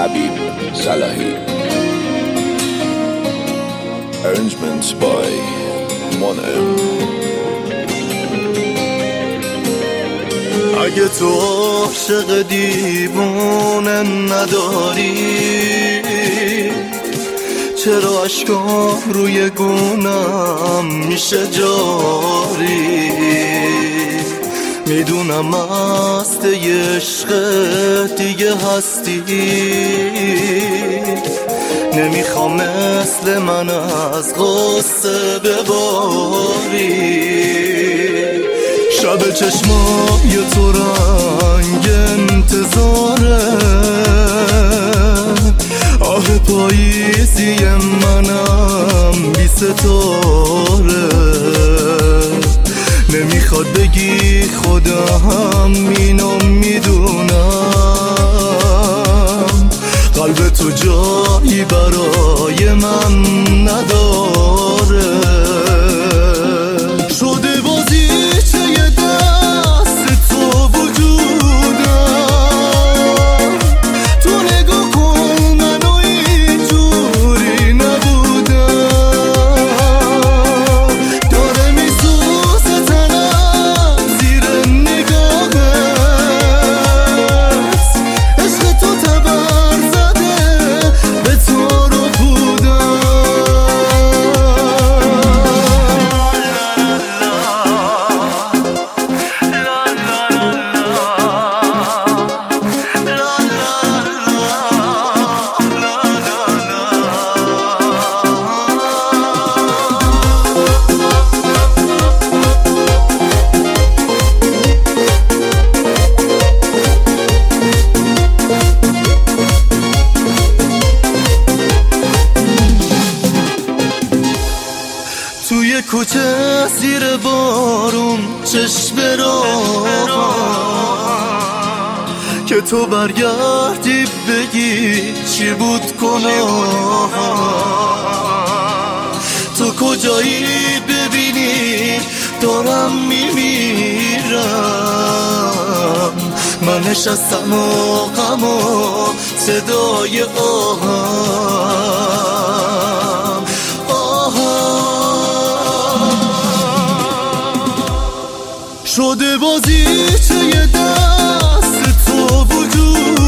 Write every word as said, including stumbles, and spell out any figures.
Habib Salahi. Arrangements by Monem. اگه تو عاشق دیوونه نداری، چرا اشکام روی گونم میشه جاری؟ میدونم مست عشق دیگه هستی، نمیخوام مثل من از غصه بباری. شب چشمای تو رنگ انتظاره، آه پاییزی منم بی ستاره. نمیخواد بگی خودم اینو میدونم، قلب تو جایی برای من نداره. شده بازیچه یه دست تو وجودم، تو نگاه کن منو اینجوری نبودم. داره میسوزه تنم زیر نگاهت، عشق تو تبر زده به تو رو بودم. توی کوچه زیر بارون چشم راهم، که تو برگردی بگی چی بود گناهم. تو کجایی ببینی دارم میمیرم، من نشستم و غم و صدای آهم. شده بازیچه یه دست تو وجود